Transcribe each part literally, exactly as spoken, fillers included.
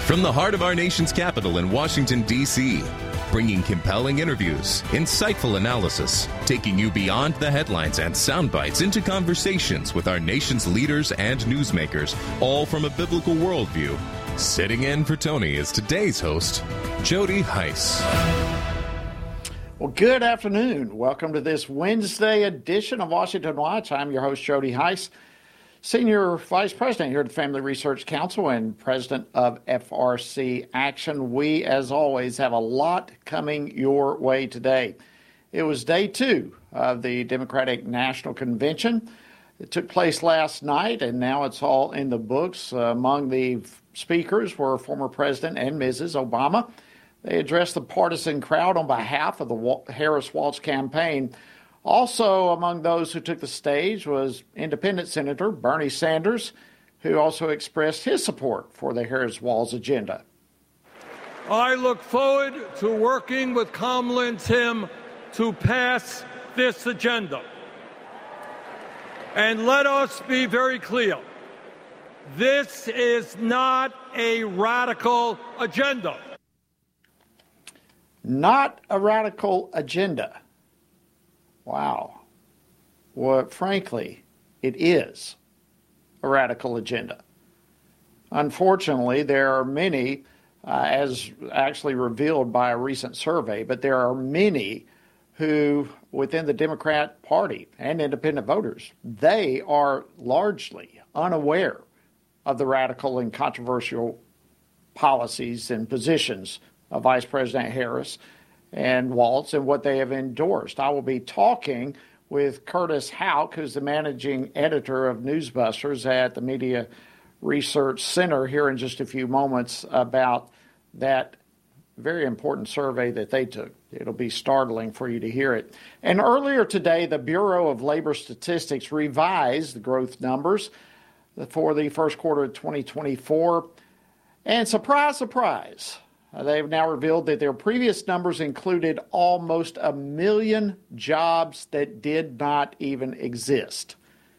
From the heart of our nation's capital in Washington, D C, bringing compelling interviews, insightful analysis, taking you beyond the headlines and sound bites into conversations with our nation's leaders and newsmakers, all from a biblical worldview. Sitting in for Tony is today's host, Jody Hice. Well, good afternoon. Welcome to this Wednesday edition of Washington Watch. I'm your host, Jody Hice, Senior Vice President here at the Family Research Council and President of F R C Action. We, as always, have a lot coming your way today. It was day two of the Democratic National Convention. It took place last night, and now it's all in the books. Uh, among the speakers were former President and Missus Obama. They addressed the partisan crowd on behalf of the Harris-Walz campaign. Also among those who took the stage was Independent Senator Bernie Sanders, who also expressed his support for the Harris-Walz agenda. I look forward to working with Kamala and Tim to pass this agenda. And let us be very clear. This is not a radical agenda. Not a radical agenda. Wow. Well, frankly, it is a radical agenda. Unfortunately, there are many, uh, as actually revealed by a recent survey, but there are many who, within the Democrat Party and independent voters, they are largely unaware of the radical and controversial policies and positions of Vice President Harris and Walz and what they have endorsed. I will be talking with Curtis Houck, who's the managing editor of Newsbusters at the Media Research Center, here in just a few moments about that very important survey that they took. It'll be startling for you to hear it. And earlier today, the Bureau of Labor Statistics revised the growth numbers for the first quarter of twenty twenty-four. And surprise, surprise, they've now revealed that their previous numbers included almost a million jobs that did not even exist.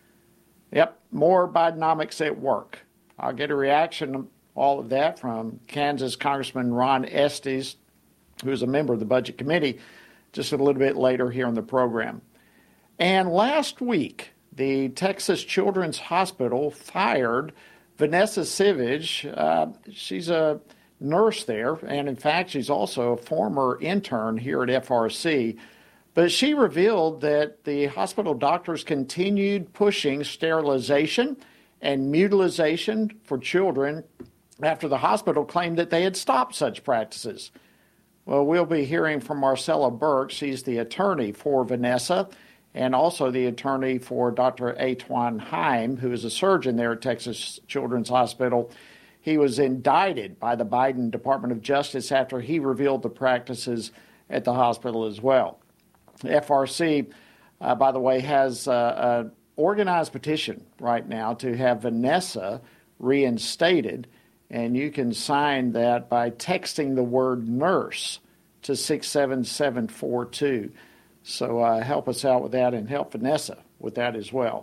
Yep, more Bidenomics at work. I'll get a reaction to all of that from Kansas Congressman Ron Estes, who is a member of the Budget Committee, just a little bit later here in the program. And last week, the Texas Children's Hospital fired Vanessa Savage. Uh, she's a nurse there, and in fact, she's also a former intern here at F R C. But she revealed that the hospital doctors continued pushing sterilization and mutilization for children after the hospital claimed that they had stopped such practices. Well, we'll be hearing from Marcella Burke. She's the attorney for Vanessa and also the attorney for Doctor Atwan Heim, who is a surgeon there at Texas Children's Hospital. He was indicted by the Biden Department of Justice after he revealed the practices at the hospital as well. F R C, uh, by the way, has uh, an organized petition right now to have Vanessa reinstated, and you can sign that by texting the word nurse to six seven seven four two. So uh, help us out with that and help Vanessa with that as well.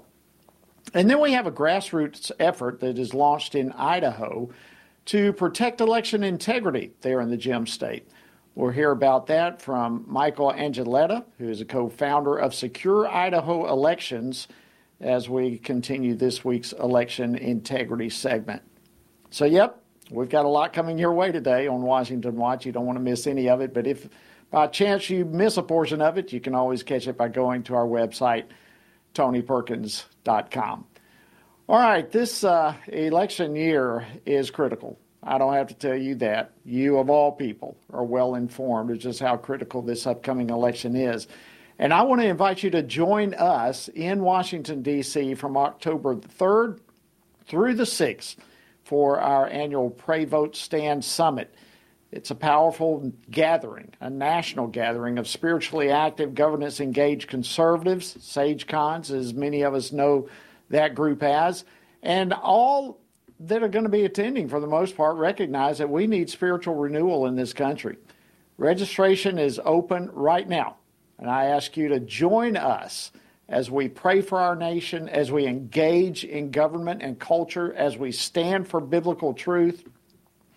And then we have a grassroots effort that is launched in Idaho to protect election integrity there in the Gem State. We'll hear about that from Michael Angeletta, who is a co-founder of Secure Idaho Elections, as we continue this week's election integrity segment. So, yep, we've got a lot coming your way today on Washington Watch. You don't want to miss any of it, but if by chance you miss a portion of it, you can always catch it by going to our website, tony perkins dot com. All right, this uh, election year is critical. I don't have to tell you that. You, of all people, are well informed of just how critical this upcoming election is. And I want to invite you to join us in Washington, D C from October the third through the sixth for our annual Pray Vote Stand Summit. It's a powerful gathering, a national gathering of spiritually active, governance-engaged conservatives, SageCons, as many of us know that group as, and all that are going to be attending, for the most part, recognize that we need spiritual renewal in this country. Registration is open right now, and I ask you to join us as we pray for our nation, as we engage in government and culture, as we stand for biblical truth,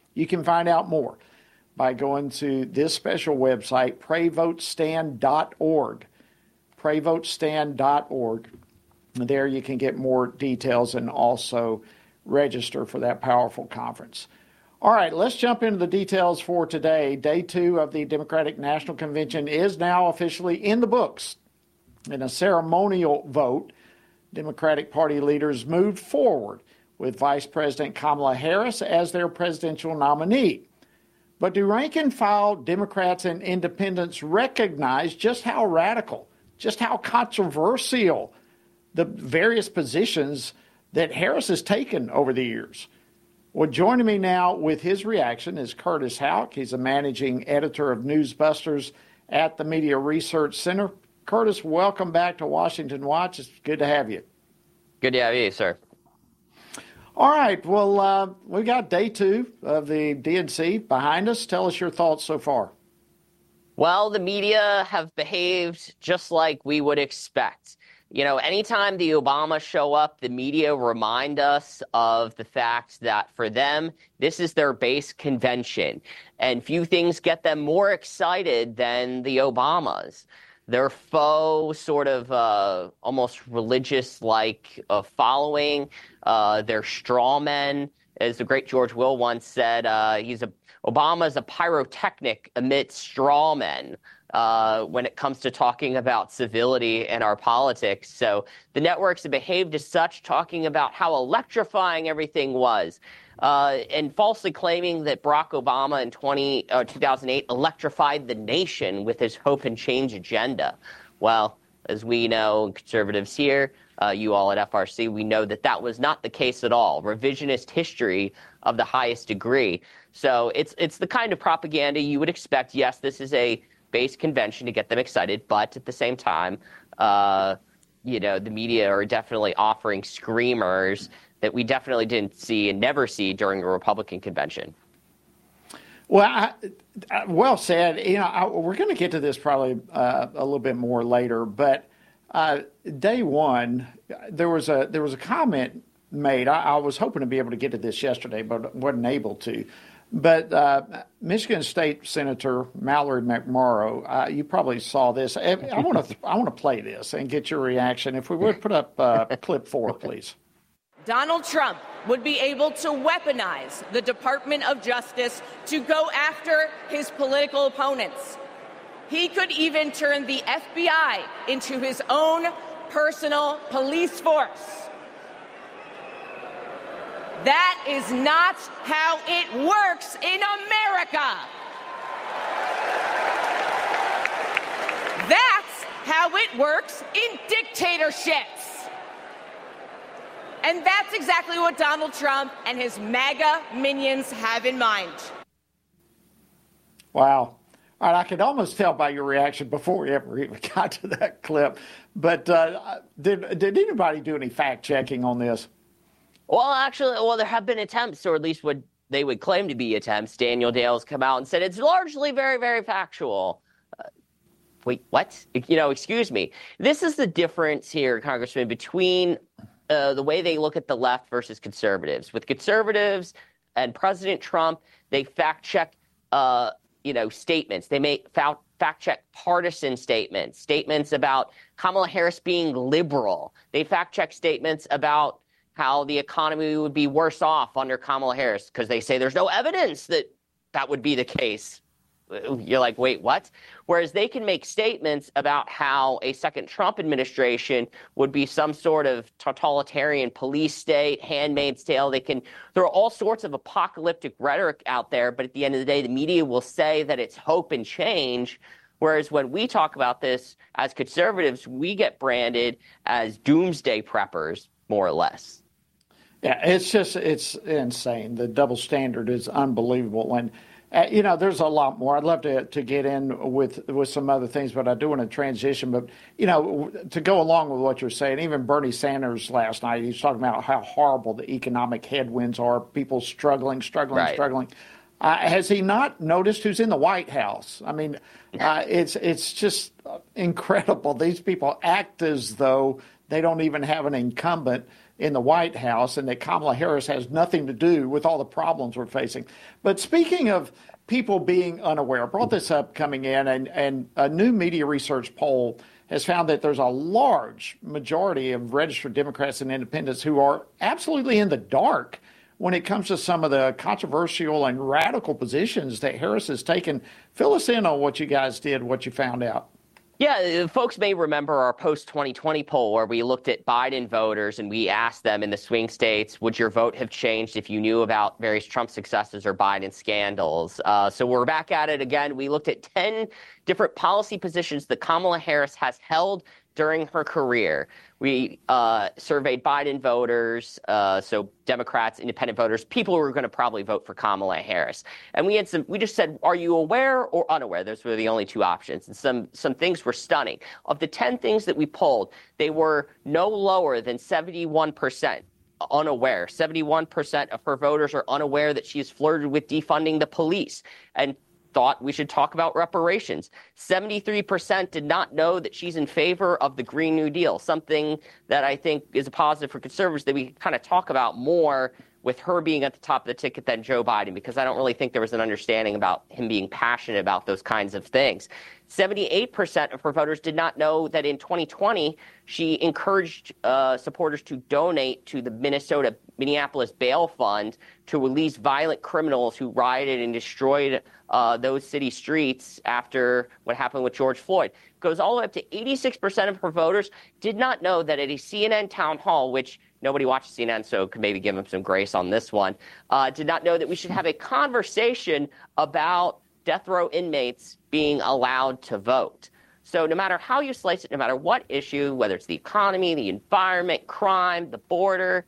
You can find out more by going to this special website, pray vote stand dot org. pray vote stand dot org. There you can get more details and also register for that powerful conference. All right, let's jump into the details for today. Day two of the Democratic National Convention is now officially in the books. In a ceremonial vote, Democratic Party leaders moved forward with Vice President Kamala Harris as their presidential nominee. But do rank-and-file Democrats and independents recognize just how radical, just how controversial the various positions that Harris has taken over the years? Well, joining me now with his reaction is Curtis Houck. He's a managing editor of Newsbusters at the Media Research Center. Curtis, welcome back to Washington Watch. It's good to have you. Good to have you, sir. All right. Well, uh, we got day two of the D N C behind us. Tell us your thoughts so far. Well, the media have behaved just like we would expect. You know, anytime the Obamas show up, the media remind us of the fact that for them, this is their base convention. And few things get them more excited than the Obamas. Their faux, sort of uh, almost religious-like uh, following, uh, their straw men, as the great George Will once said, uh, he's a Obama's a pyrotechnic amidst straw men uh, when it comes to talking about civility and our politics. So the networks have behaved as such, talking about how electrifying everything was. Uh, and falsely claiming that Barack Obama in twenty, uh, two thousand eight electrified the nation with his hope and change agenda. Well, as we know, conservatives here, uh, you all at F R C, we know that that was not the case at all. Revisionist history of the highest degree. So it's it's the kind of propaganda you would expect. Yes, this is a base convention to get them excited, but at the same time, uh, you know, the media are definitely offering screamers that we definitely didn't see and never see during a Republican convention. Well, I, I, well said. You know, I, we're going to get to this probably uh, a little bit more later, but uh, day one, there was a there was a comment made. I, I was hoping to be able to get to this yesterday, but wasn't able to. But uh, Michigan State Senator Mallory McMorrow, uh, you probably saw this. I want to I want to play this and get your reaction. If we would put up uh, clip four, please. Donald Trump would be able to weaponize the Department of Justice to go after his political opponents. He could even turn the F B I into his own personal police force. That is not how it works in America. That's how it works in dictatorships. And that's exactly what Donald Trump and his MAGA minions have in mind. Wow. All right, I could almost tell by your reaction before we ever even got to that clip. But uh, did did anybody do any fact checking on this? Well, actually, well, there have been attempts, or at least what they would claim to be attempts. Daniel Dale's come out and said it's largely very, very factual. Uh, wait, what? You know, excuse me. This is the difference here, Congressman, between Uh, the way they look at the left versus conservatives. With conservatives and President Trump, they fact-check, uh, you know, statements. They make fa- fact-check partisan statements, statements about Kamala Harris being liberal. They fact-check statements about how the economy would be worse off under Kamala Harris because they say there's no evidence that that would be the case. You're like, wait, what? Whereas they can make statements about how a second Trump administration would be some sort of totalitarian police state, Handmaid's Tale. They can throw all sorts of apocalyptic rhetoric out there, but at the end of the day, the media will say that it's hope and change. Whereas when we talk about this as conservatives, we get branded as doomsday preppers, more or less. Yeah, it's just, it's insane. The double standard is unbelievable. And Uh, you know, there's a lot more. I'd love to to get in with with some other things, but I do want to transition. But, you know, to go along with what you're saying, even Bernie Sanders last night, he's talking about how horrible the economic headwinds are, people struggling, struggling, right. struggling. Uh, has he not noticed who's in the White House? I mean, uh, it's it's just incredible. These people act as though they don't even have an incumbent. in the White House and that Kamala Harris has nothing to do with all the problems we're facing. But speaking of people being unaware, I brought this up coming in, and, and a new media research poll has found that there's a large majority of registered Democrats and independents who are absolutely in the dark when it comes to some of the controversial and radical positions that Harris has taken. Fill us in on what you guys did, what you found out. Yeah, folks may remember our post twenty twenty poll where we looked at Biden voters and we asked them in the swing states, would your vote have changed if you knew about various Trump successes or Biden scandals? Uh, so we're back at it again. We looked at ten different policy positions that Kamala Harris has held during her career. We uh, surveyed Biden voters, uh, so Democrats, independent voters, people who are going to probably vote for Kamala Harris. And we had some, we just said, are you aware or unaware? Those were the only two options. And some, some things were stunning. Of the ten things that we polled, they were no lower than seventy-one percent unaware. seventy-one percent of her voters are unaware that she has flirted with defunding the police and thought we should talk about reparations. seventy-three percent did not know that she's in favor of the Green New Deal, something that I think is a positive for conservatives that we kind of talk about more with her being at the top of the ticket than Joe Biden, because I don't really think there was an understanding about him being passionate about those kinds of things. seventy-eight percent of her voters did not know that in twenty twenty, she encouraged uh, supporters to donate to the Minnesota Minneapolis Bail Fund to release violent criminals who rioted and destroyed uh, those city streets after what happened with George Floyd. It goes all the way up to eighty-six percent of her voters did not know that at a C N N town hall, which nobody watches C N N, so could maybe give them some grace on this one, uh, did not know that we should have a conversation about death row inmates being allowed to vote. So no matter how you slice it, no matter what issue, whether it's the economy, the environment, crime, the border,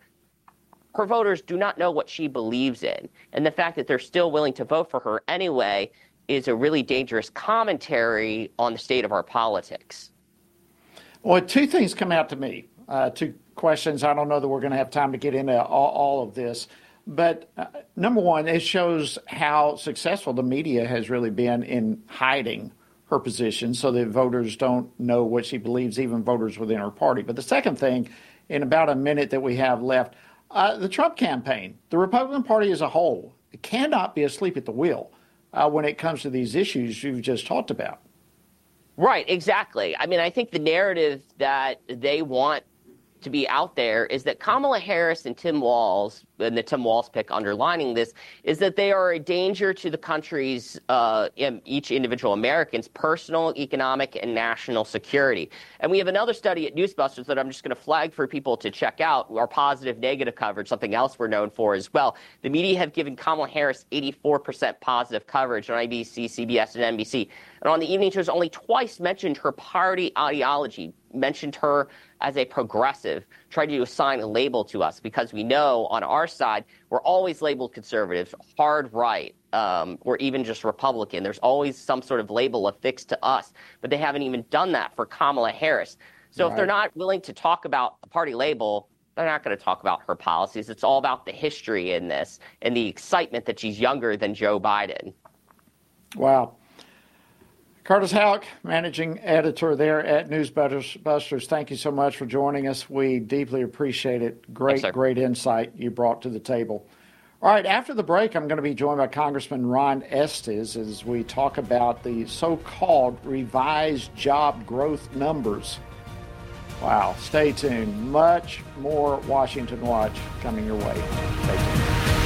her voters do not know what she believes in. And the fact that they're still willing to vote for her anyway is a really dangerous commentary on the state of our politics. Well, two things come out to me, uh, two questions. I don't know that we're going to have time to get into all, all of this. But uh, number one, it shows how successful the media has really been in hiding her position so that voters don't know what she believes, even voters within her party. But the second thing, in about a minute that we have left, uh, the Trump campaign, the Republican Party as a whole, cannot be asleep at the wheel uh, when it comes to these issues you've just talked about. Right, exactly. I mean, I think the narrative that they want to be out there is that Kamala Harris and Tim Walz, and the Tim Walz pick underlining this, is that they are a danger to the country's, uh, each individual American's personal, economic, and national security. And we have another study at Newsbusters that I'm just going to flag for people to check out, our positive negative coverage, something else we're known for as well. The media have given Kamala Harris eighty-four percent positive coverage on A B C, C B S, and N B C. And on the evening shows, only twice mentioned her party ideology, mentioned her as a progressive, tried to assign a label to us, because we know on our side, we're always labeled conservative, hard right, um, or even just Republican. There's always some sort of label affixed to us, but they haven't even done that for Kamala Harris. So right. If they're not willing to talk about the party label, they're not going to talk about her policies. It's all about the history in this and the excitement that she's younger than Joe Biden. Wow. Curtis Houck, managing editor there at Newsbusters, thank you so much for joining us. We deeply appreciate it. Great, Thanks, great insight you brought to the table. All right, after the break, I'm going to be joined by Congressman Ron Estes as we talk about the so-called revised job growth numbers. Wow, stay tuned. Much more Washington Watch coming your way. Stay tuned.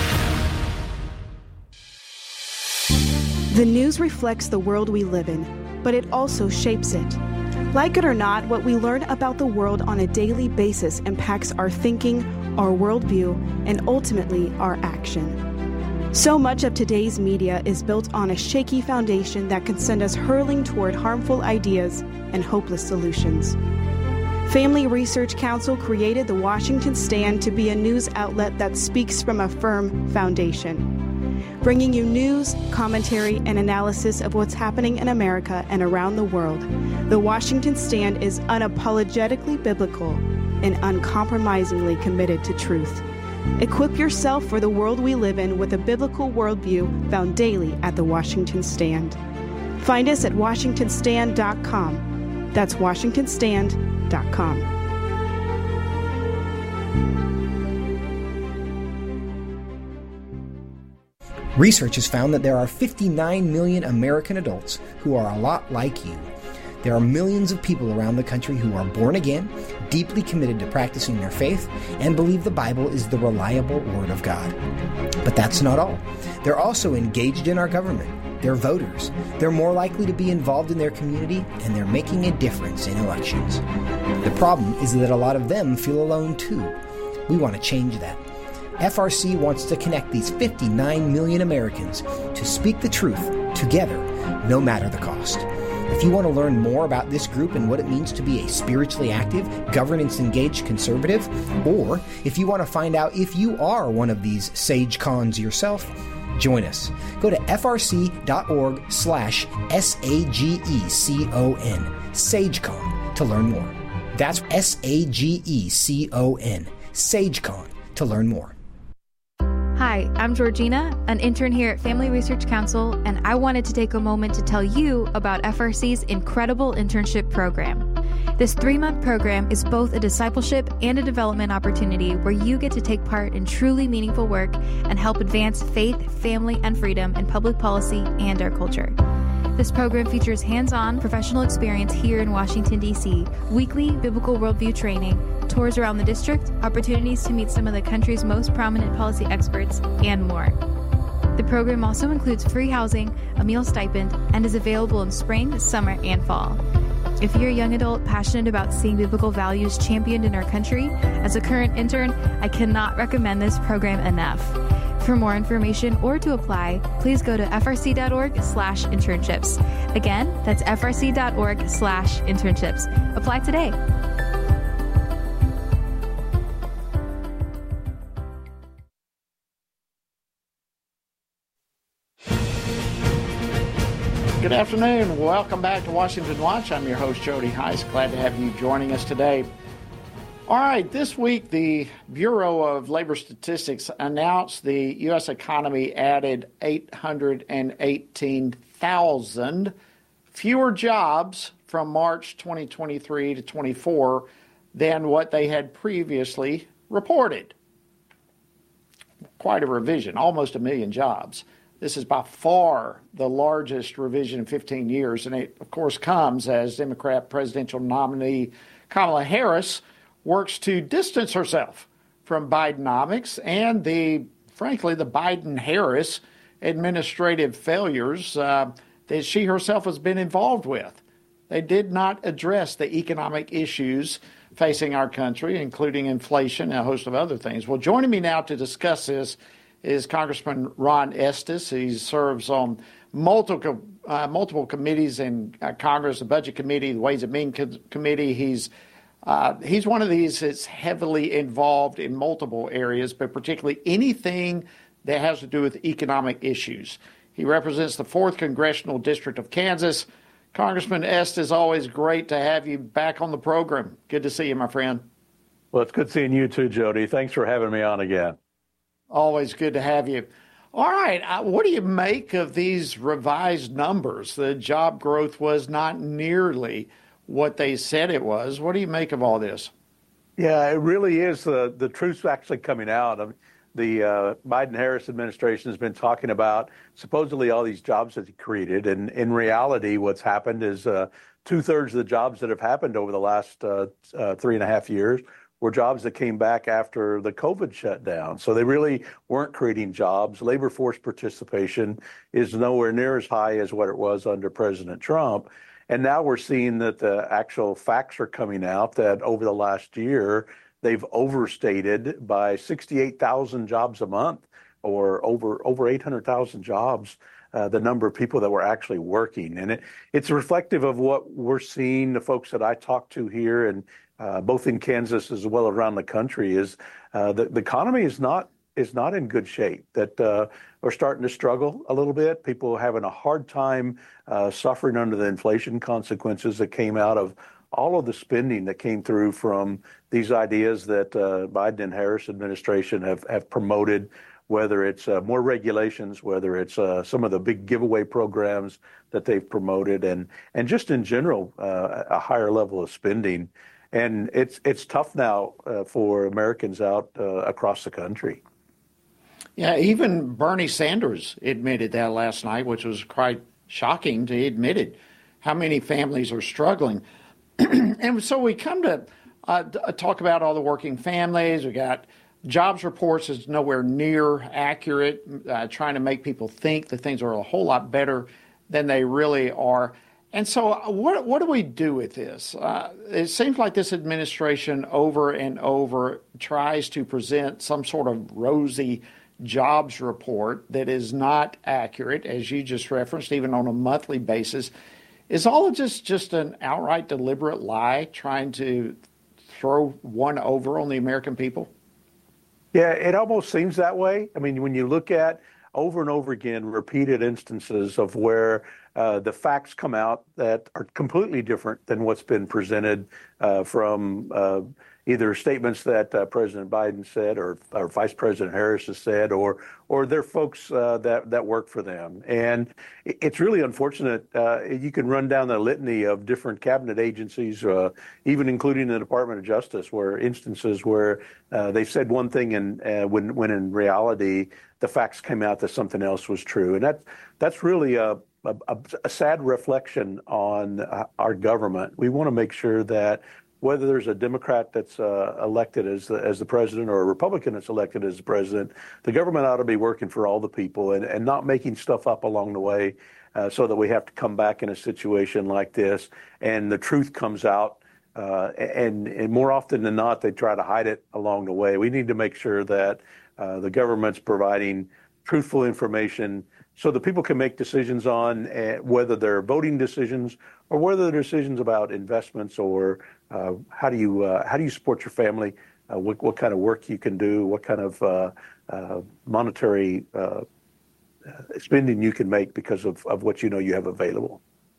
The news reflects the world we live in, but it also shapes it. Like it or not, what we learn about the world on a daily basis impacts our thinking, our worldview, and ultimately our action. So much of today's media is built on a shaky foundation that can send us hurling toward harmful ideas and hopeless solutions. Family Research Council created the Washington Stand to be a news outlet that speaks from a firm foundation, bringing you news, commentary, and analysis of what's happening in America and around the world. The Washington Stand is unapologetically biblical and uncompromisingly committed to truth. Equip yourself for the world we live in with a biblical worldview found daily at the Washington Stand. Find us at washington stand dot com. That's washington stand dot com. Research has found that there are fifty-nine million American adults who are a lot like you. There are millions of people around the country who are born again, deeply committed to practicing their faith, and believe the Bible is the reliable Word of God. But that's not all. They're also engaged in our government. They're voters. They're more likely to be involved in their community, and they're making a difference in elections. The problem is that a lot of them feel alone too. We want to change that. F R C wants to connect these fifty-nine million Americans to speak the truth together, no matter the cost. If you want to learn more about this group and what it means to be a spiritually active, governance-engaged conservative, or if you want to find out if you are one of these sage cons yourself, join us. Go to frc.org slash S-A-G-E-C-O-N, SageCon, to learn more. That's S-A-G-E-C-O-N, SageCon, to learn more. Hi, I'm Georgina, an intern here at Family Research Council, and I wanted to take a moment to tell you about F R C's incredible internship program. This three-month program is both a discipleship and a development opportunity where you get to take part in truly meaningful work and help advance faith, family, and freedom in public policy and our culture. This program features hands-on professional experience here in Washington, D C, weekly biblical worldview training, tours around the district, opportunities to meet some of the country's most prominent policy experts, and more. The program also includes free housing, a meal stipend, and is available in spring, summer, and fall. If you're a young adult passionate about seeing biblical values championed in our country, as a current intern, I cannot recommend this program enough. For more information or to apply, please go to frc.org slash internships. Again, that's frc.org slash internships. Apply today. Good afternoon. Welcome back to Washington Watch. I'm your host, Jody Heiss. Glad to have you joining us today. All right, this week, the Bureau of Labor Statistics announced the U S economy added eight hundred eighteen thousand fewer jobs from March twenty twenty-three to twenty-four than what they had previously reported. Quite a revision, almost a million jobs. This is by far the largest revision in fifteen years, and it, of course, comes as Democrat presidential nominee Kamala Harris works to distance herself from Bidenomics and the, frankly, the Biden-Harris administrative failures uh, that she herself has been involved with. They did not address the economic issues facing our country, including inflation and a host of other things. Well, joining me now to discuss this is Congressman Ron Estes. He serves on multiple uh, multiple committees in uh, Congress, the Budget Committee, the Ways and Means Co- Committee. He's uh, he's one of these that's heavily involved in multiple areas, but particularly anything that has to do with economic issues. He represents the fourth Congressional District of Kansas. Congressman Estes, always great to have you back on the program. Good to see you, my friend. Well, it's good seeing you too, Jody. Thanks for having me on again. Always good to have you. All right. Uh, what do you make of these revised numbers? The job growth was not nearly what they said it was. What do you make of all this? Yeah, it really is. The, the truth's actually coming out. I mean, the uh, Biden-Harris administration has been talking about supposedly all these jobs that he created. And in reality, what's happened is uh, two-thirds of the jobs that have happened over the last uh, uh, three and a half years were jobs that came back after the COVID shutdown. So they really weren't creating jobs. Labor force participation is nowhere near as high as what it was under President Trump. And now we're seeing that the actual facts are coming out that over the last year, they've overstated by sixty-eight thousand jobs a month, or over over eight hundred thousand jobs, uh, the number of people that were actually working. And it, it's reflective of what we're seeing, the folks that I talk to here, and uh, both in Kansas as well around the country, is uh, the, the economy is not is not in good shape, that uh, we're starting to struggle a little bit. People are having a hard time uh, suffering under the inflation consequences that came out of all of the spending that came through from these ideas that uh, Biden and Harris administration have, have promoted, whether it's uh, more regulations, whether it's uh, some of the big giveaway programs that they've promoted, and and just in general, uh, a higher level of spending. And it's it's tough now uh, for Americans out uh, across the country. Yeah, even Bernie Sanders admitted that last night, which was quite shocking. He admitted how many families are struggling. And so we come to uh, talk about all the working families. We got jobs reports is nowhere near accurate, uh, trying to make people think that things are a whole lot better than they really are. And so what what do we do with this? Uh, it seems like this administration over and over tries to present some sort of rosy jobs report that is not accurate, as you just referenced, even on a monthly basis. Is all of this just an outright deliberate lie trying to throw one over on the American people? Yeah, it almost seems that way. I mean, when you look at over and over again repeated instances of where uh, the facts come out that are completely different than what's been presented uh, from uh, either statements that uh, President Biden said or, or Vice President Harris has said, or or their folks uh, that that work for them. And it's really unfortunate. Uh, you can run down the litany of different cabinet agencies, uh, even including the Department of Justice, where instances where uh, they said one thing and uh, when when in reality the facts came out that something else was true. And that that's really a a, a sad reflection on uh, our government. We want to make sure that whether there's a Democrat that's uh, elected as the, as the president or a Republican that's elected as the president, the government ought to be working for all the people and, and not making stuff up along the way uh, so that we have to come back in a situation like this and the truth comes out. Uh, and, and more often than not, they try to hide it along the way. We need to make sure that uh, the government's providing truthful information so that people can make decisions on uh, whether they're voting decisions or whether they're decisions about investments or uh, how do you uh, how do you support your family, uh, what, what kind of work you can do, what kind of uh, uh, monetary uh, spending you can make because of, of what you know you have available.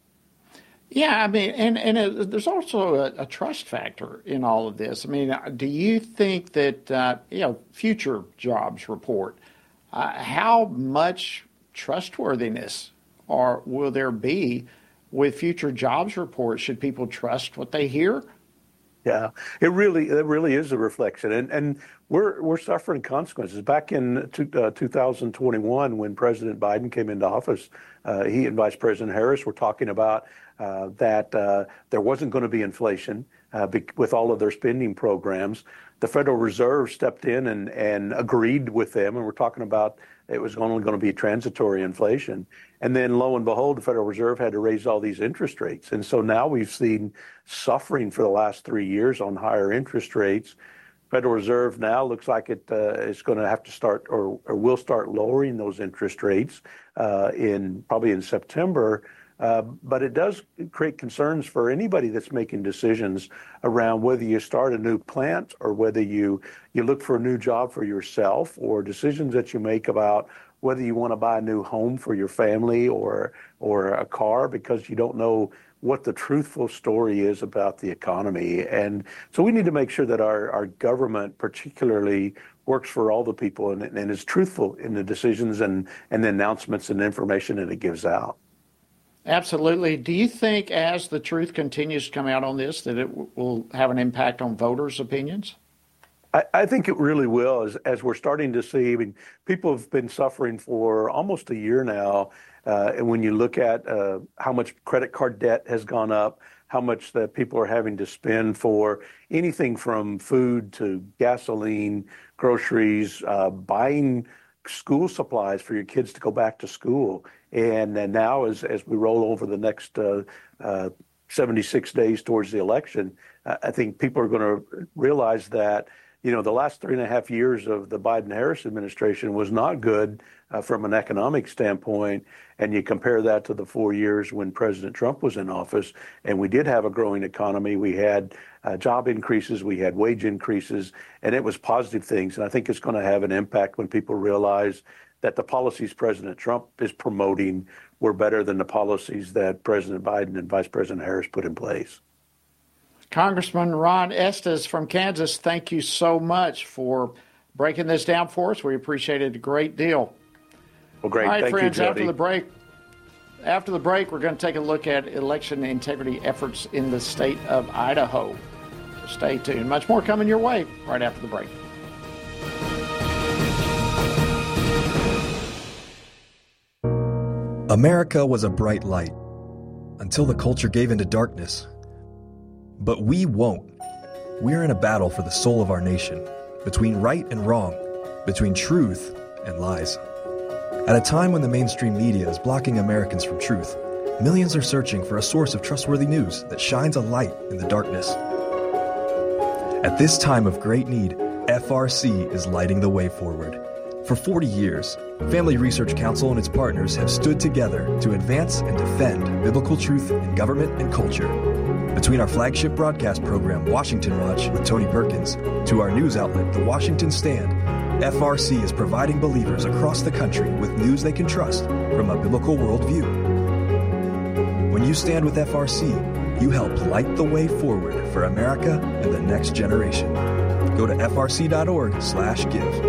Yeah, I mean, and, and it, there's also a, a trust factor in all of this. I mean, do you think that, uh, you know, future jobs report, uh, how much trustworthiness or will there be with future jobs reports? Should people trust what they hear? Yeah, it really it really is a reflection, and and we're we're suffering consequences. Back in two, uh, two thousand twenty-one, when President Biden came into office, uh, he and Vice President Harris were talking about uh, that uh, there wasn't going to be inflation uh, be, with all of their spending programs. The Federal Reserve stepped in and and agreed with them, and we're talking about it was only going to be transitory inflation. And then lo and behold, the Federal Reserve had to raise all these interest rates. And so now we've seen suffering for the last three years on higher interest rates. Federal Reserve now looks like it uh, is going to have to start or, or will start lowering those interest rates uh, in probably in September. Uh, but it does create concerns for anybody that's making decisions around whether you start a new plant or whether you, you look for a new job for yourself, or decisions that you make about whether you want to buy a new home for your family or or a car, because you don't know what the truthful story is about the economy. And so we need to make sure that our, our government particularly works for all the people and, and is truthful in the decisions and, and the announcements and information that it gives out. Absolutely. Do you think as the truth continues to come out on this that it w- will have an impact on voters' opinions? I, I think it really will, as, as we're starting to see. I mean, people have been suffering for almost a year now. Uh, and when you look at uh, how much credit card debt has gone up, how much that people are having to spend for anything from food to gasoline, groceries, uh, buying school supplies for your kids to go back to school. And, and now as, as we roll over the next uh, uh, seventy-six days towards the election, uh, I think people are going to realize that, you know, the last three and a half years of the Biden-Harris administration was not good uh, from an economic standpoint. And you compare that to the four years when President Trump was in office, and we did have a growing economy. We had uh, job increases, we had wage increases, and it was positive things. And I think it's going to have an impact when people realize that the policies President Trump is promoting were better than the policies that President Biden and Vice President Harris put in place. Congressman Ron Estes from Kansas, thank you so much for breaking this down for us. We appreciate it a great deal. Well, great. All right, thank friends, you, Jody. after the break, after the break, we're going to take a look at election integrity efforts in the state of Idaho. Stay tuned. Much more coming your way right after the break. America was a bright light until the culture gave into darkness. But we won't. We're in a battle for the soul of our nation, between right and wrong, between truth and lies. At a time when the mainstream media is blocking Americans from truth, millions are searching for a source of trustworthy news that shines a light in the darkness. At this time of great need, F R C is lighting the way forward. For forty years, Family Research Council and its partners have stood together to advance and defend biblical truth in government and culture. Between our flagship broadcast program, Washington Watch with Tony Perkins, to our news outlet, The Washington Stand, F R C is providing believers across the country with news they can trust from a biblical worldview. When you stand with F R C, you help light the way forward for America and the next generation. Go to F R C dot org slash give.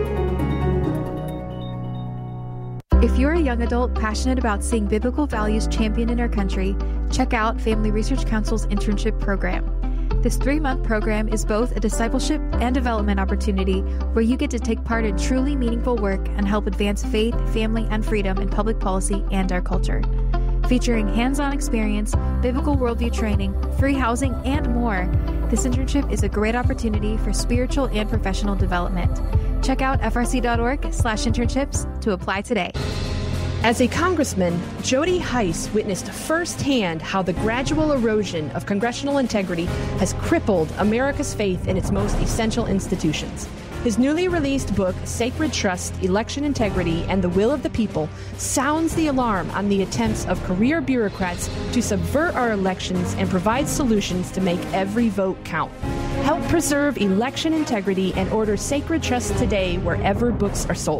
If you're a young adult passionate about seeing biblical values championed in our country, check out Family Research Council's internship program. This three-month program is both a discipleship and development opportunity where you get to take part in truly meaningful work and help advance faith, family, and freedom in public policy and our culture. Featuring hands-on experience, biblical worldview training, free housing, and more, this internship is a great opportunity for spiritual and professional development. Check out F R C dot org slash internships to apply today. As a congressman, Jody Hice witnessed firsthand how the gradual erosion of congressional integrity has crippled America's faith in its most essential institutions. His newly released book, Sacred Trust, Election Integrity, and the Will of the People, sounds the alarm on the attempts of career bureaucrats to subvert our elections and provide solutions to make every vote count. Help preserve election integrity and order Sacred Trust today wherever books are sold.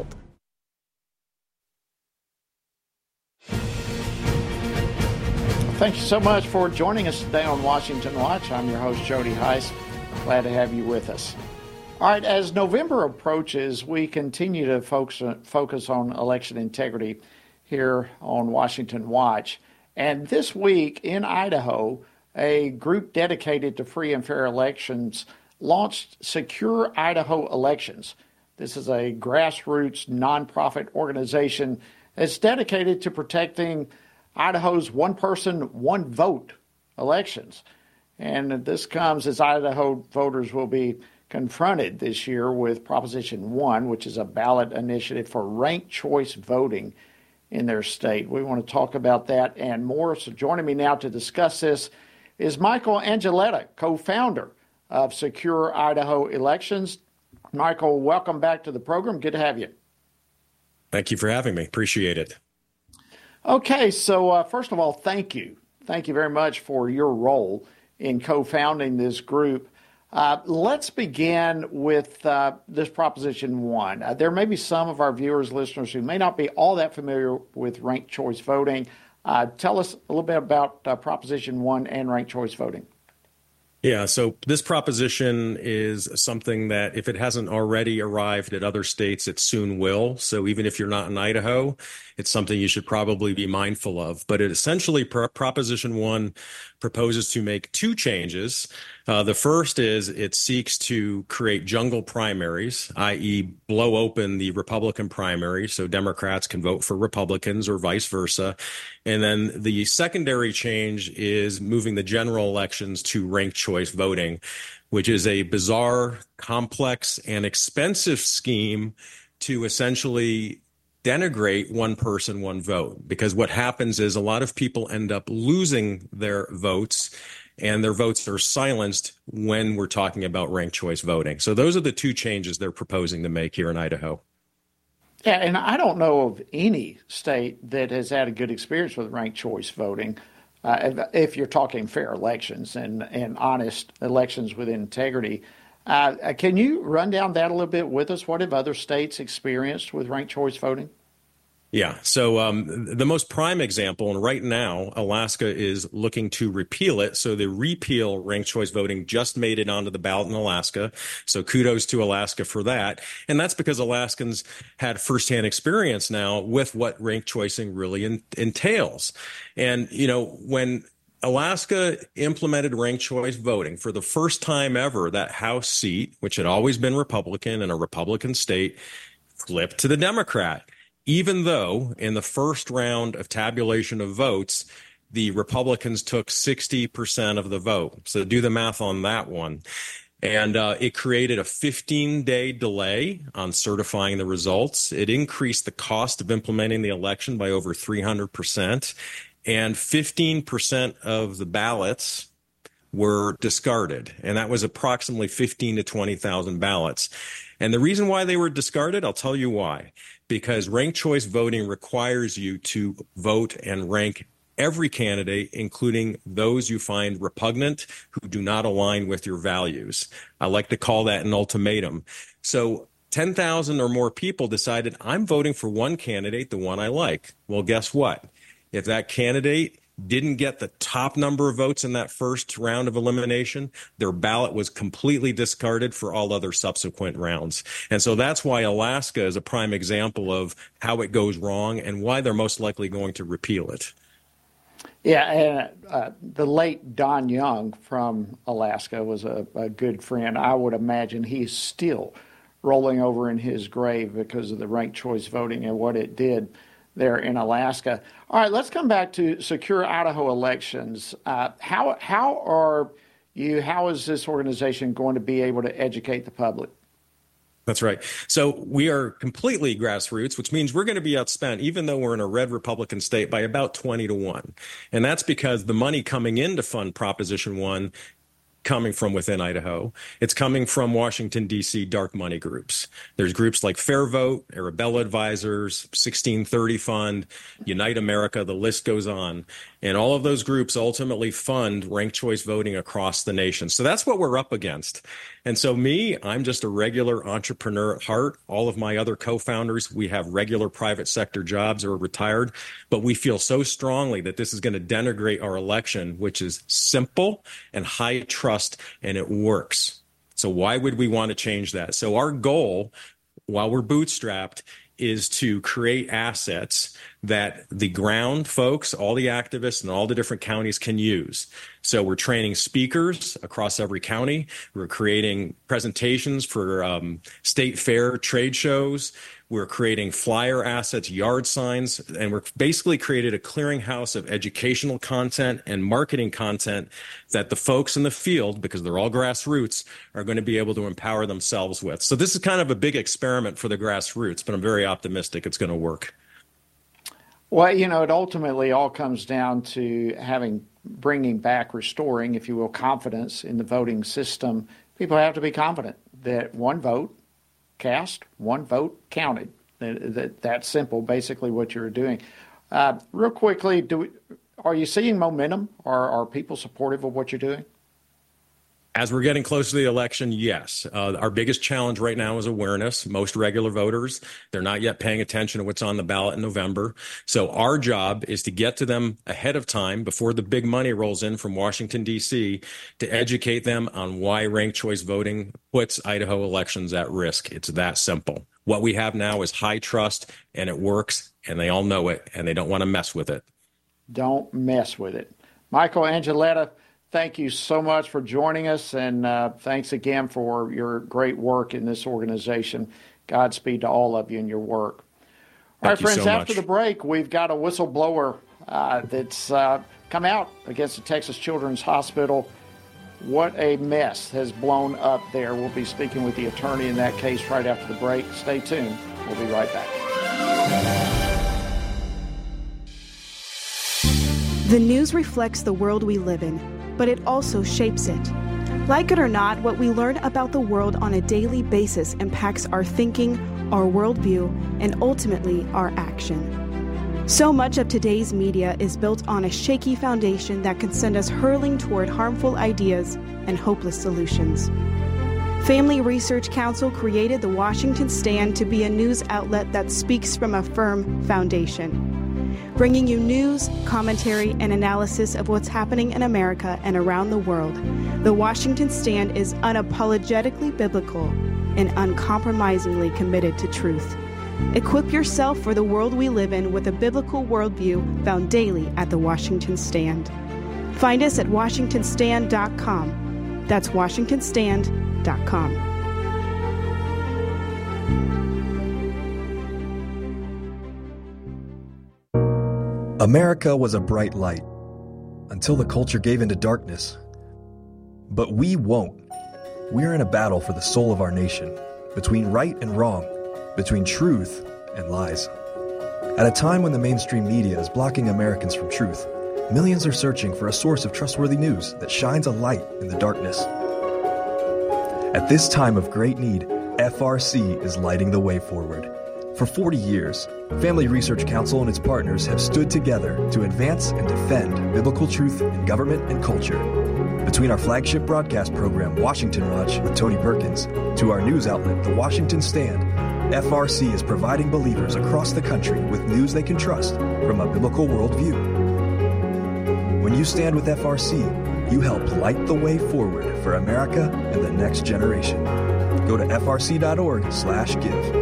Thank you so much for joining us today on Washington Watch. I'm your host, Jody Hice. Glad to have you with us. All right, as November approaches, we continue to focus, focus on election integrity here on Washington Watch. And this week in Idaho, a group dedicated to free and fair elections launched Secure Idaho Elections. This is a grassroots nonprofit organization that's dedicated to protecting Idaho's one-person, one-vote elections. And this comes as Idaho voters will be confronted this year with Proposition one, which is a ballot initiative for ranked choice voting in their state. We want to talk about that and more. So joining me now to discuss this is Michael Angeletta, co-founder of Secure Idaho Elections. Michael, welcome back to the program. Good to have you. Thank you for having me. Appreciate it. Okay, so uh, first of all, thank you. Thank you very much for your role in co-founding this group. Uh, let's begin with uh, this Proposition one. Uh, there may be some of our viewers, listeners, who may not be all that familiar with ranked choice voting. Uh, tell us a little bit about uh, Proposition one and ranked choice voting. Yeah, so this proposition is something that if it hasn't already arrived at other states, it soon will. So even if you're not in Idaho, it's something you should probably be mindful of. But it essentially, Pro- Proposition one proposes to make two changes. Uh, the first is it seeks to create jungle primaries, that is blow open the Republican primary so Democrats can vote for Republicans or vice versa. And then the secondary change is moving the general elections to ranked choice voting, which is a bizarre, complex, and expensive scheme to essentially denigrate one person, one vote. Because what happens is a lot of people end up losing their votes, and their votes are silenced when we're talking about ranked choice voting. So those are the two changes they're proposing to make here in Idaho. Yeah, and I don't know of any state that has had a good experience with ranked choice voting. Uh, if you're talking fair elections and, and honest elections with integrity. Uh, can you run down that a little bit with us? What have other states experienced with ranked choice voting? Yeah. So um, the most prime example, and right now, Alaska is looking to repeal it. So the repeal ranked choice voting just made it onto the ballot in Alaska. So kudos to Alaska for that. And that's because Alaskans had firsthand experience now with what ranked choicing really in, entails. And, you know, when Alaska implemented ranked choice voting for the first time ever, that House seat, which had always been Republican in a Republican state, flipped to the Democrat. even though in the first round of tabulation of votes, the Republicans took sixty percent of the vote. So do the math on that one. And uh, it created a fifteen-day delay on certifying the results. It increased the cost of implementing the election by over three hundred percent. And fifteen percent of the ballots were discarded. And that was approximately fifteen to twenty thousand ballots. And the reason why they were discarded, I'll tell you why. Because ranked choice voting requires you to vote and rank every candidate, including those you find repugnant, who do not align with your values. I like to call that an ultimatum. So ten thousand or more people decided, I'm voting for one candidate, the one I like. Well, guess what? If that candidate didn't get the top number of votes in that first round of elimination, their ballot was completely discarded for all other subsequent rounds. And so that's why Alaska is a prime example of how it goes wrong and why they're most likely going to repeal it. Yeah, and uh, the late Don Young from Alaska was a, a good friend. I would imagine he's still rolling over in his grave because of the ranked choice voting and what it did there in Alaska. All right, let's come back to Secure Idaho Elections. Uh, how how are you? How is this organization going to be able to educate the public? That's right. So we are completely grassroots, which means we're going to be outspent, even though we're in a red Republican state, by about twenty to one. And that's because the money coming in to fund Proposition one coming from within Idaho. It's coming from Washington, D C dark money groups. There's groups like Fair Vote, Arabella Advisors, sixteen thirty Fund, Unite America, the list goes on. And all of those groups ultimately fund ranked choice voting across the nation. So that's what we're up against. And so me, I'm just a regular entrepreneur at heart. All of my other co-founders, we have regular private sector jobs or retired, but we feel so strongly that this is going to denigrate our election, which is simple and high trust, and it works. So why would we want to change that? So our goal, while we're bootstrapped, is to create assets that the ground folks, all the activists and all the different counties can use. So we're training speakers across every county. We're creating presentations for um, state fair trade shows. We're creating flyer assets, yard signs, and we're basically created a clearinghouse of educational content and marketing content that the folks in the field, because they're all grassroots, are going to be able to empower themselves with. So this is kind of a big experiment for the grassroots, but I'm very optimistic it's going to work. Well, you know, it ultimately all comes down to having, bringing back, restoring, if you will, confidence in the voting system. People have to be confident that one vote cast, one vote counted. That, that, that's simple, basically what you're doing. Uh, real quickly, do we, are you seeing momentum? Are, are people supportive of what you're doing? As we're getting close to the election, yes. Uh, our biggest challenge right now is awareness. Most regular voters, they're not yet paying attention to what's on the ballot in November. So our job is to get to them ahead of time before the big money rolls in from Washington, D C, to educate them on why ranked choice voting puts Idaho elections at risk. It's that simple. What we have now is high trust, and it works, and they all know it, and they don't want to mess with it. Don't mess with it. Michael Angelletta, thank you so much for joining us, and uh, thanks again for your great work in this organization. Godspeed to all of you in your work. All right, friends, after the break, we've got a whistleblower uh, that's uh, come out against the Texas Children's Hospital. What a mess has blown up there. We'll be speaking with the attorney in that case right after the break. Stay tuned. We'll be right back. The news reflects the world we live in, but it also shapes it. Like it or not, what we learn about the world on a daily basis impacts our thinking, our worldview, and ultimately our action. So much of today's media is built on a shaky foundation that can send us hurling toward harmful ideas and hopeless solutions. Family Research Council created the Washington Stand to be a news outlet that speaks from a firm foundation, bringing you news, commentary, and analysis of what's happening in America and around the world. The Washington Stand is unapologetically biblical and uncompromisingly committed to truth. Equip yourself for the world we live in with a biblical worldview found daily at the Washington Stand. Find us at washington stand dot com. That's washington stand dot com. America was a bright light until the culture gave into darkness. But we won't. We're in a battle for the soul of our nation, between right and wrong, between truth and lies. At a time when the mainstream media is blocking Americans from truth, millions are searching for a source of trustworthy news that shines a light in the darkness. At this time of great need, F R C is lighting the way forward. For forty years, Family Research Council and its partners have stood together to advance and defend biblical truth in government and culture. Between our flagship broadcast program, Washington Watch with Tony Perkins, to our news outlet, The Washington Stand, F R C is providing believers across the country with news they can trust from a biblical worldview. When you stand with F R C, you help light the way forward for America and the next generation. Go to F R C dot org slash give.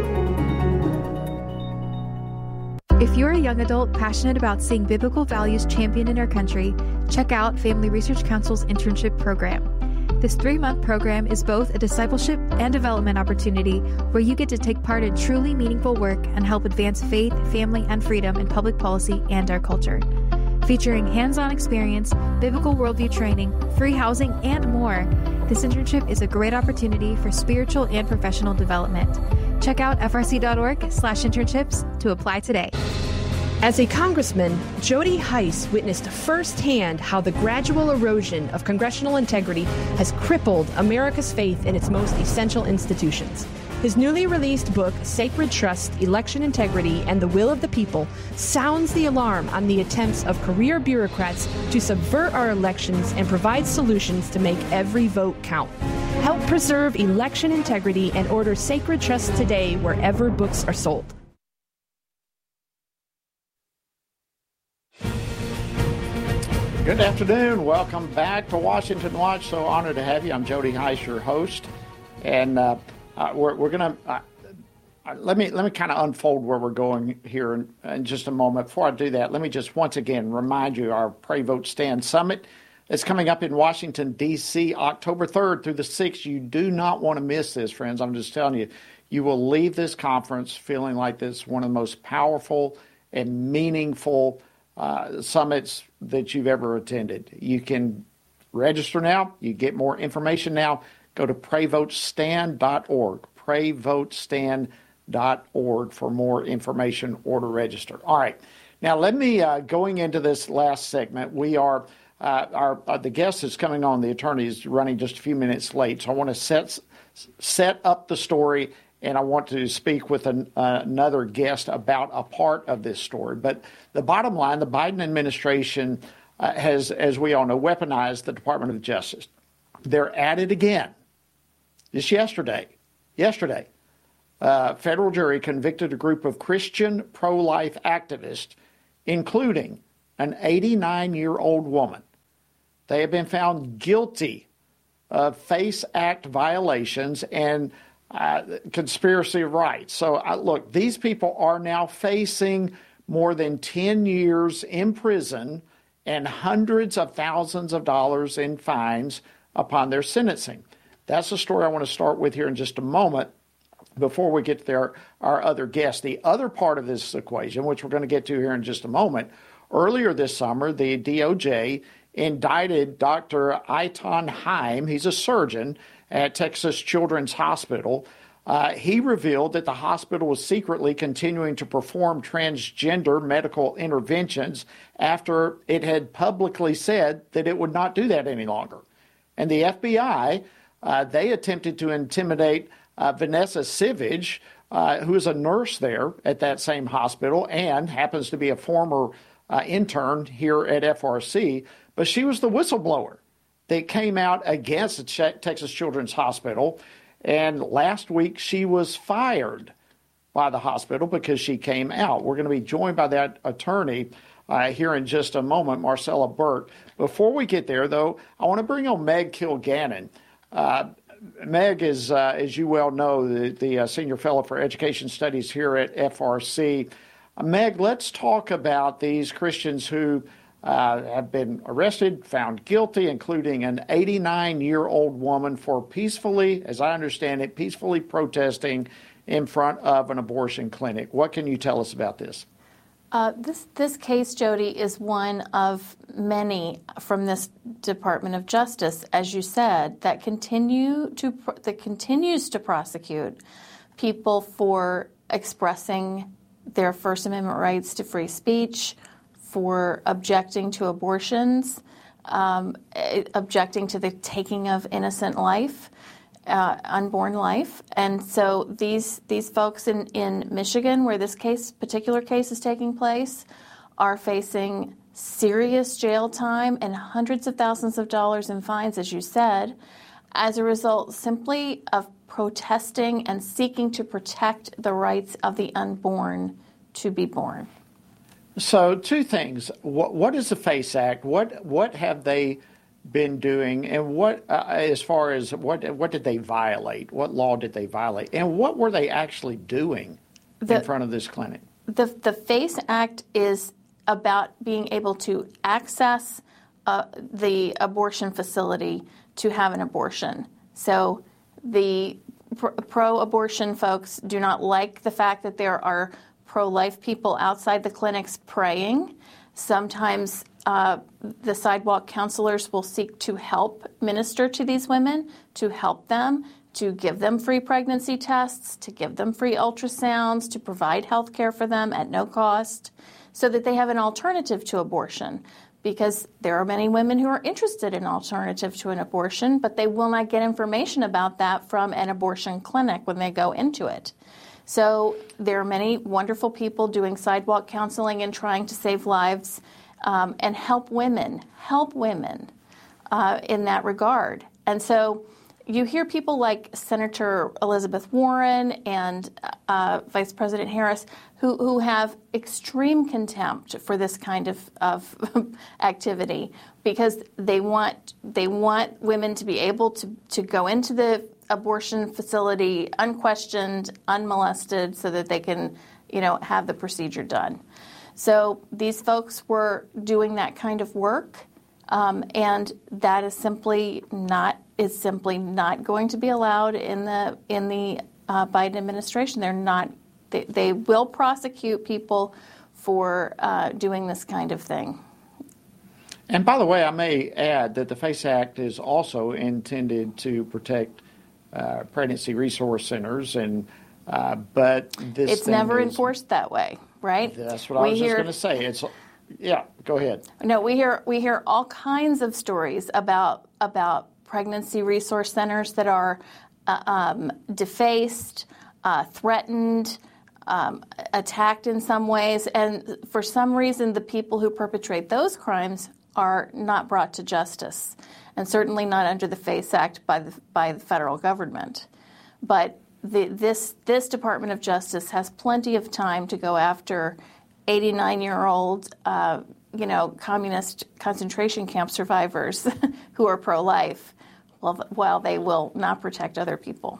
If you're a young adult passionate about seeing biblical values championed in our country, check out Family Research Council's internship program. This three-month program is both a discipleship and development opportunity where you get to take part in truly meaningful work and help advance faith, family, and freedom in public policy and our culture. Featuring hands-on experience, biblical worldview training, free housing, and more, this internship is a great opportunity for spiritual and professional development. Check out F R C dot org slash internships to apply today. As a congressman, Jody Hice witnessed firsthand how the gradual erosion of congressional integrity has crippled America's faith in its most essential institutions. His newly released book, Sacred Trust, Election Integrity, and the Will of the People, sounds the alarm on the attempts of career bureaucrats to subvert our elections and provide solutions to make every vote count. Help preserve election integrity and order Sacred Trust today wherever books are sold. Good afternoon. Welcome back to Washington Watch. So honored to have you. I'm Jody Hice, your host, and uh, uh, we're, we're going to uh, uh, let me let me kind of unfold where we're going here in, in just a moment. Before I do that, let me just once again remind you our Pray Vote Stand Summit is coming up in Washington, D C, October third through the sixth. You do not want to miss this, friends. I'm just telling you, you will leave this conference feeling like this is one of the most powerful and meaningful uh, summits that you've ever attended. You can register now. You get more information now. Go to pray vote stand dot org, pray vote stand dot org for more information or to register. All right. Now, let me, uh, going into this last segment, we are, uh, our uh, the guest is coming on, the attorney is running just a few minutes late, so I want to set, set up the story, and I want to speak with an, uh, another guest about a part of this story. But the bottom line, the Biden administration uh, has, as we all know, weaponized the Department of Justice. They're at it again. Just yesterday, yesterday, a federal jury convicted a group of Christian pro-life activists, including an eighty-nine-year-old woman. They have been found guilty of FACE Act violations and uh, conspiracy of rights. So, uh, look, these people are now facing more than ten years in prison and hundreds of thousands of dollars in fines upon their sentencing. That's the story I want to start with here in just a moment before we get to their, our other guests. The other part of this equation, which we're going to get to here in just a moment, earlier this summer, the D O J indicted Doctor Eitan Haim. He's a surgeon at Texas Children's Hospital. Uh, he revealed that the hospital was secretly continuing to perform transgender medical interventions after it had publicly said that it would not do that any longer. And the F B I, uh, they attempted to intimidate uh, Vanessa Sivage, uh, who is a nurse there at that same hospital and happens to be a former uh, intern here at F R C. But she was the whistleblower that came out against the Ch- Texas Children's Hospital. And last week she was fired by the hospital because she came out. We're going to be joined by that attorney uh, here in just a moment, Marcella Burke. Before we get there, though, I want to bring on Meg Kilgannon. Uh, Meg is, uh, as you well know, the, the uh, Senior Fellow for Education Studies here at F R C. Uh, Meg, let's talk about these Christians who uh, have been arrested, found guilty, including an eighty-nine-year-old woman for peacefully, as I understand it, peacefully protesting in front of an abortion clinic. What can you tell us about this? Uh, this this case, Jody, is one of many from this Department of Justice, as you said, that continue to that continues to prosecute people for expressing their First Amendment rights to free speech, for objecting to abortions, um, objecting to the taking of innocent life. Uh, unborn life. And so these these folks in, in Michigan, where this case particular case is taking place, are facing serious jail time and hundreds of thousands of dollars in fines, as you said, as a result simply of protesting and seeking to protect the rights of the unborn to be born. So two things. What, what is the FACE Act? What what have they been doing, and what, uh, as far as what what did they violate? What law did they violate, and what were they actually doing the, in front of this clinic? The the FACE Act is about being able to access uh, the abortion facility to have an abortion. So the pr- pro-abortion folks do not like the fact that there are pro-life people outside the clinics praying. Sometimes Uh, the sidewalk counselors will seek to help minister to these women, to help them, to give them free pregnancy tests, to give them free ultrasounds, to provide health care for them at no cost, so that they have an alternative to abortion. Because there are many women who are interested in an alternative to an abortion, but they will not get information about that from an abortion clinic when they go into it. So there are many wonderful people doing sidewalk counseling and trying to save lives. Um, and help women, help women uh, in that regard. And so you hear people like Senator Elizabeth Warren and uh, Vice President Harris who, who have extreme contempt for this kind of, of activity because they want they want women to be able to, to go into the abortion facility unquestioned, unmolested, so that they can, you know, have the procedure done. So these folks were doing that kind of work, um, and that is simply not is simply not going to be allowed in the in the uh, Biden administration. They're not. They, they will prosecute people for uh, doing this kind of thing. And by the way, I may add that the FACE Act is also intended to protect uh, pregnancy resource centers, and uh, but this it's thing never is, enforced that way. Right? That's what I we was hear, just going to say. It's, yeah, go ahead. No, we hear we hear all kinds of stories about about pregnancy resource centers that are uh, um, defaced, uh, threatened, um, attacked in some ways, and for some reason, the people who perpetrate those crimes are not brought to justice, and certainly not under the FACE Act by the by the federal government. But The, this this Department of Justice has plenty of time to go after eighty-nine-year-old, uh, you know, communist concentration camp survivors who are pro-life, while, while they will not protect other people.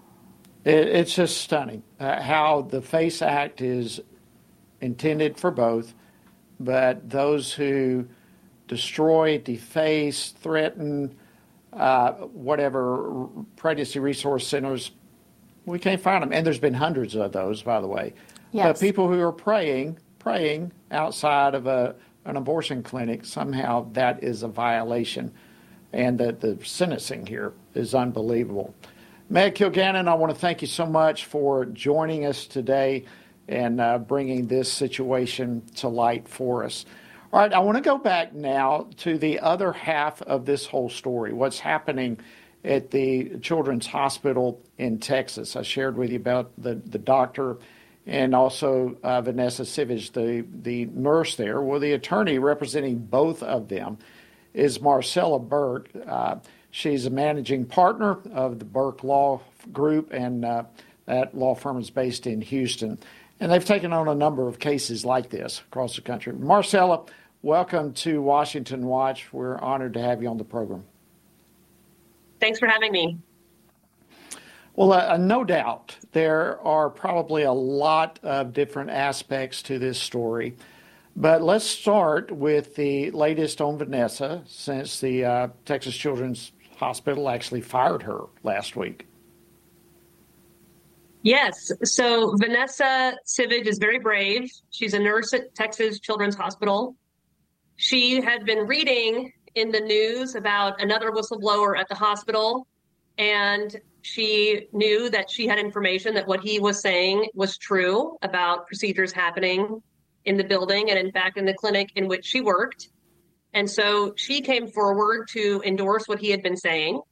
It, it's just stunning uh, how the FACE Act is intended for both, but those who destroy, deface, threaten, uh, whatever pregnancy resource centers, we can't find them. And there's been hundreds of those, by the way. Yes. But people who are praying, praying outside of a, an abortion clinic, somehow that is a violation. And the, the sentencing here is unbelievable. Meg Kilgannon, I want to thank you so much for joining us today and uh, bringing this situation to light for us. All right, I want to go back now to the other half of this whole story, what's happening at the Children's Hospital in Texas. I shared with you about the, the doctor and also uh, Vanessa Sivage, the, the nurse there. Well, the attorney representing both of them is Marcella Burke. Uh, she's a managing partner of the Burke Law Group, and uh, that law firm is based in Houston. And they've taken on a number of cases like this across the country. Marcella, welcome to Washington Watch. We're honored to have you on the program. Thanks for having me. Well, uh, no doubt there are probably a lot of different aspects to this story. But let's start with the latest on Vanessa, since the uh, Texas Children's Hospital actually fired her last week. Yes. So Vanessa Sivage is very brave. She's a nurse at Texas Children's Hospital. She had been reading in the news about another whistleblower at the hospital, and she knew that she had information that what he was saying was true about procedures happening in the building and, in fact, in the clinic in which she worked. And so she came forward to endorse what he had been saying,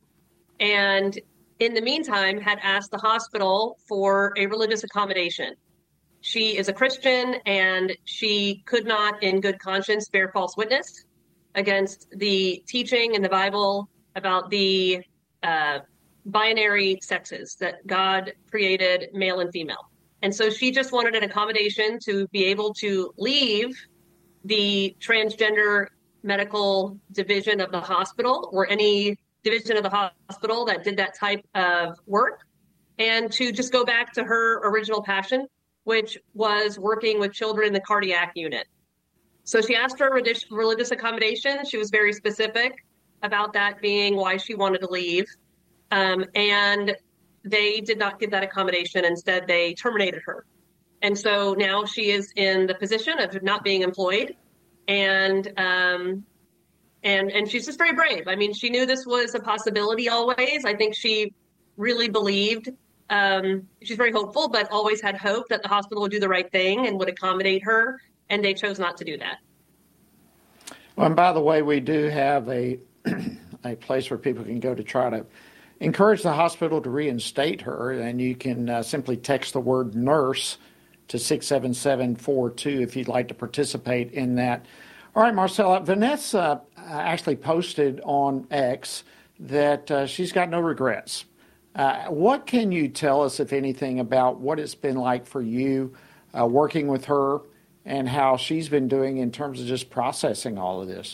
and in the meantime had asked the hospital for a religious accommodation. She is a Christian, and she could not in good conscience bear false witness against the teaching in the Bible about the uh, binary sexes, that God created male and female. And so she just wanted an accommodation to be able to leave the transgender medical division of the hospital, or any division of the hospital that did that type of work, and to just go back to her original passion, which was working with children in the cardiac unit. So she asked for a religious accommodation. She was very specific about that being why she wanted to leave. Um, and they did not give that accommodation. Instead, they terminated her. And so now she is in the position of not being employed. And um, and and she's just very brave. I mean, she knew this was a possibility always. I think she really believed, um, she's very hopeful, but always had hope that the hospital would do the right thing and would accommodate her. And they chose not to do that. Well, and by the way, we do have a a place where people can go to try to encourage the hospital to reinstate her. And you can uh, simply text the word nurse to six seven seven four two if you'd like to participate in that. All right, Marcella, Vanessa actually posted on X that uh, she's got no regrets. Uh, what can you tell us, if anything, about what it's been like for you uh, working with her and how she's been doing in terms of just processing all of this?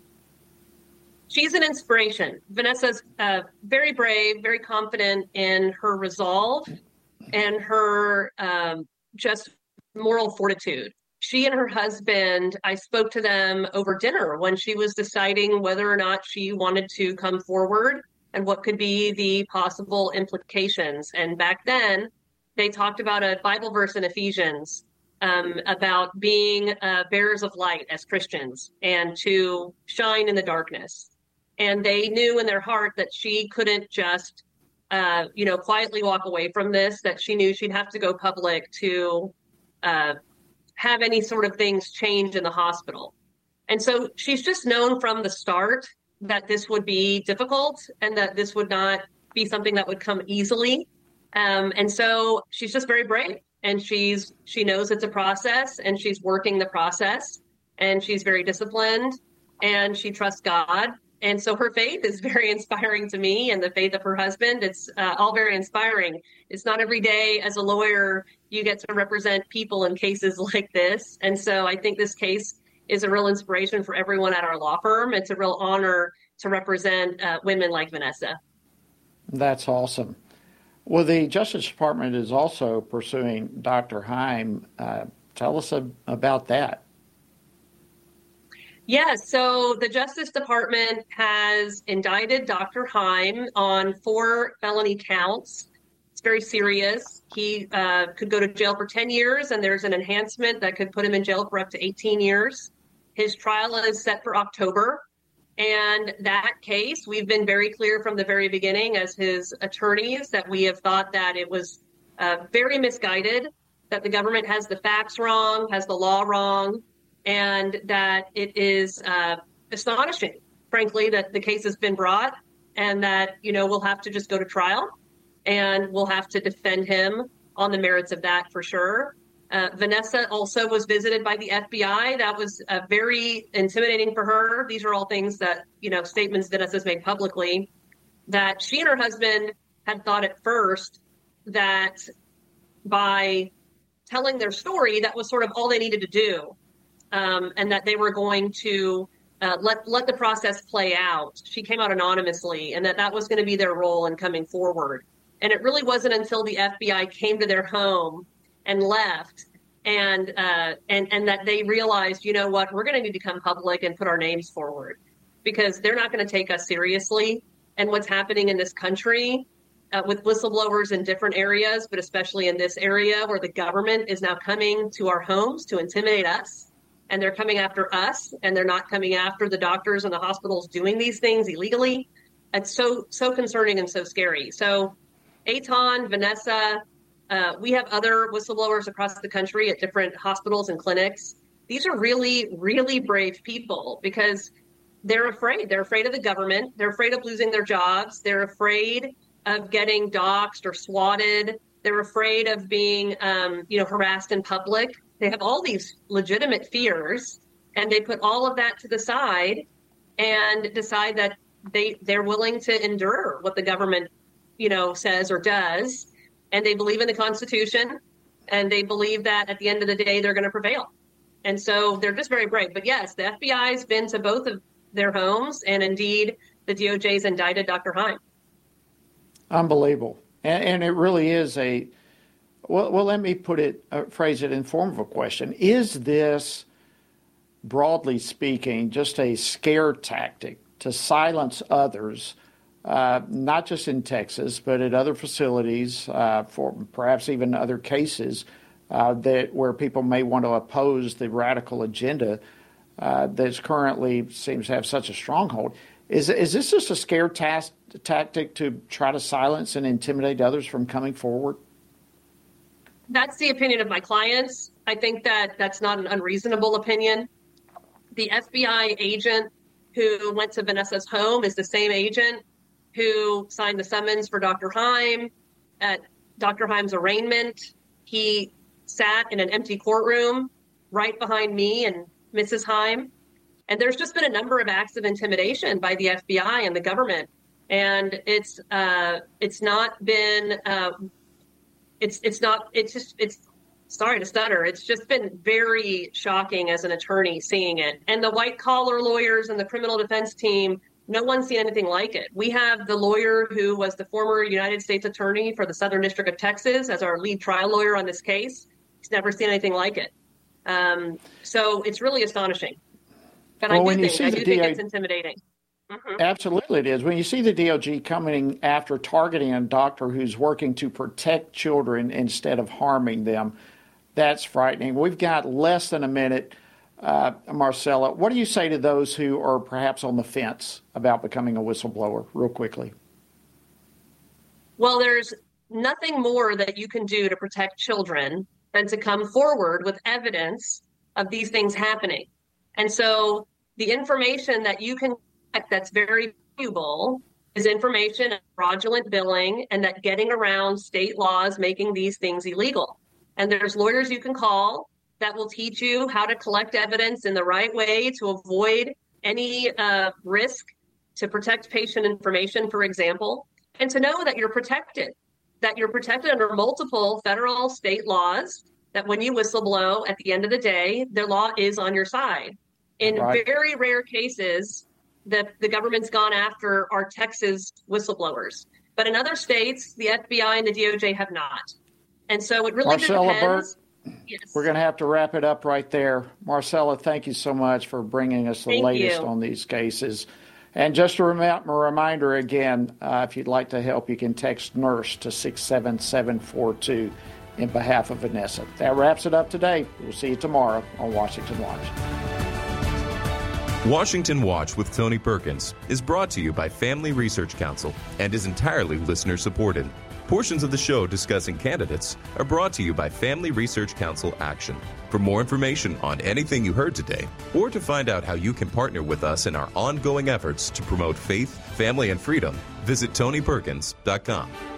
She's an inspiration. Vanessa's uh, very brave, very confident in her resolve and her um, just moral fortitude. She and her husband, I spoke to them over dinner when she was deciding whether or not she wanted to come forward and what could be the possible implications. And back then, they talked about a Bible verse in Ephesians um, about being uh, bearers of light as Christians and to shine in the darkness. And they knew in their heart that she couldn't just, uh, you know, quietly walk away from this, that she knew she'd have to go public to uh, have any sort of things change in the hospital. And so she's just known from the start that this would be difficult and that this would not be something that would come easily. Um, and so she's just very brave, and she's she knows it's a process, and she's working the process, and she's very disciplined, and she trusts God. And so her faith is very inspiring to me, and the faith of her husband, it's uh, all very inspiring. It's not every day as a lawyer you get to represent people in cases like this. And so I think this case is a real inspiration for everyone at our law firm. It's a real honor to represent uh, women like Vanessa. That's awesome. Well, the Justice Department is also pursuing Doctor Heim. Uh, tell us a, about that. Yes, so the Justice Department has indicted Doctor Heim on four felony counts. It's very serious. He uh, could go to jail for ten years, and there's an enhancement that could put him in jail for up to eighteen years. His trial is set for October. And that case, we've been very clear from the very beginning as his attorneys that we have thought that it was uh, very misguided, that the government has the facts wrong, has the law wrong, and that it is uh, astonishing, frankly, that the case has been brought and that, you know, we'll have to just go to trial and we'll have to defend him on the merits of that for sure. Uh, Vanessa also was visited by the F B I. That was uh, very intimidating for her. These are all things that, you know, statements Vanessa's made publicly, that she and her husband had thought at first that by telling their story, that was sort of all they needed to do. Um, and that they were going to uh, let let the process play out. She came out anonymously, and that that was going to be their role in coming forward. And it really wasn't until the F B I came to their home and left, and uh, and and that they realized, you know what, we're going to need to come public and put our names forward, because they're not going to take us seriously. And what's happening in this country uh, with whistleblowers in different areas, but especially in this area where the government is now coming to our homes to intimidate us. And they're coming after us, and they're not coming after the doctors and the hospitals doing these things illegally. It's so, so concerning and so scary. So Eitan, Vanessa, uh, we have other whistleblowers across the country at different hospitals and clinics. These are really, really brave people because they're afraid. They're afraid of the government. They're afraid of losing their jobs. They're afraid of getting doxxed or swatted. They're afraid of being, um, you know, harassed in public. They have all these legitimate fears, and they put all of that to the side and decide that they, they're willing to endure what the government, you know, says or does. And they believe in the Constitution, and they believe that at the end of the day, they're going to prevail. And so they're just very brave. But yes, the F B I has been to both of their homes, and indeed the D O J's indicted Doctor Heim. Unbelievable. And, and it really is a, well, well, let me put it, uh, phrase it in form of a question. Is this, broadly speaking, just a scare tactic to silence others, uh, not just in Texas, but at other facilities, uh, for perhaps even other cases uh, that where people may want to oppose the radical agenda uh, that's currently seems to have such a stronghold? Is, is this just a scare tas- tactic to try to silence and intimidate others from coming forward? That's the opinion of my clients. I think that that's not an unreasonable opinion. The F B I agent who went to Vanessa's home is the same agent who signed the summons for Doctor Heim at Doctor Heim's arraignment. He sat in an empty courtroom right behind me and Missus Heim. And there's just been a number of acts of intimidation by the F B I and the government. And it's uh, it's not been, uh, it's it's not, it's just, it's, sorry to stutter, it's just been very shocking as an attorney seeing it. And the white collar lawyers and the criminal defense team, no one's seen anything like it. We have the lawyer who was the former United States attorney for the Southern District of Texas as our lead trial lawyer on this case. He's never seen anything like it. Um, so it's really astonishing. But well, I do think, I do think it's intimidating. Mm-hmm. Absolutely it is. When you see the D O J coming after targeting a doctor who's working to protect children instead of harming them, that's frightening. We've got less than a minute. Uh, Marcella, what do you say to those who are perhaps on the fence about becoming a whistleblower, real quickly? Well, there's nothing more that you can do to protect children than to come forward with evidence of these things happening. And so the information that you can get that's very valuable is information of fraudulent billing and that getting around state laws making these things illegal. And there's lawyers you can call that will teach you how to collect evidence in the right way to avoid any uh, risk, to protect patient information, for example, and to know that you're protected, that you're protected under multiple federal, state laws, that when you whistleblow, at the end of the day, the law is on your side. In right. very rare cases, the, the government's gone after our Texas whistleblowers. But in other states, the F B I and the D O J have not. And so it really Marcella depends. Burt, yes. We're going to have to wrap it up right there. Marcella, thank you so much for bringing us the thank latest you. on these cases. And just a, rem- a reminder again, uh, if you'd like to help, you can text NURSE to six seven seven four two in behalf of Vanessa. That wraps it up today. We'll see you tomorrow on Washington Watch. Washington Watch with Tony Perkins is brought to you by Family Research Council and is entirely listener-supported. Portions of the show discussing candidates are brought to you by Family Research Council Action. For more information on anything you heard today, or to find out how you can partner with us in our ongoing efforts to promote faith, family, and freedom, visit tony perkins dot com.